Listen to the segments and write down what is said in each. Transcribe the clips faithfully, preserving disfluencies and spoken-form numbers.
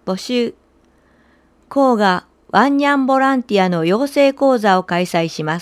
募集。校がワンニャンボランティアの養成講座を開催します。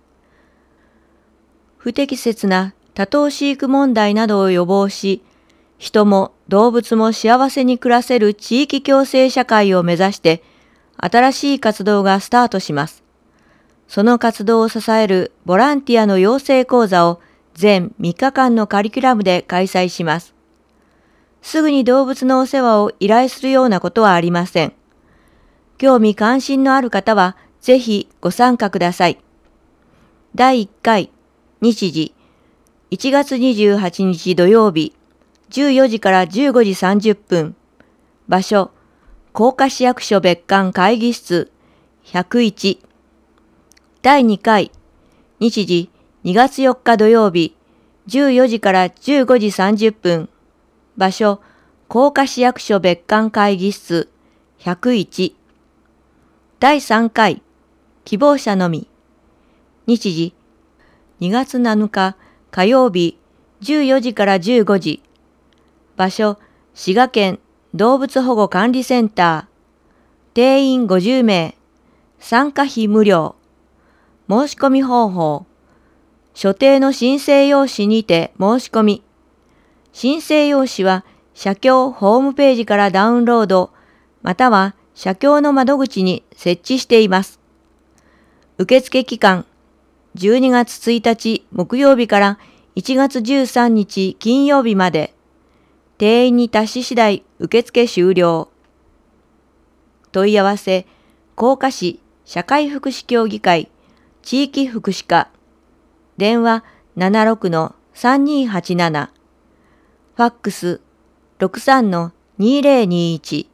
不適切な多頭飼育問題などを予防し、人も動物も幸せに暮らせる地域共生社会を目指して、新しい活動がスタートします。その活動を支えるボランティアの養成講座を全みっかかんのカリキュラムで開催します。すぐに動物のお世話を依頼するようなことはありません。興味関心のある方はぜひご参加ください。だいいっかい、日時、いちがつにじゅうはちにち土曜日、じゅうよじからじゅうごじさんじゅっぷん。場所、甲賀市役所別館会議室ひゃくいち。だいにかい、日時、にがつよっか土曜日、じゅうよじからじゅうごじさんじゅっぷん。場所、甲賀市役所別館会議室ひゃくいち。だいさんかい、希望者のみ。日時、にがつなのか火曜日、じゅうよじからじゅうごじ。場所、滋賀県動物保護管理センター。定員ごじゅうめい。参加費無料。申し込み方法。所定の申請用紙にて申し込み。申請用紙は社協ホームページからダウンロード、または社協の窓口に設置しています。受付期間、じゅうにがつついたち木曜日からいちがつじゅうさんにち金曜日まで。定員に達し次第受付終了。問い合わせ、甲賀市社会福祉協議会地域福祉課。電話 ななろくのさんにーはちなな。ファックス ろくさんのにーぜろにーいち。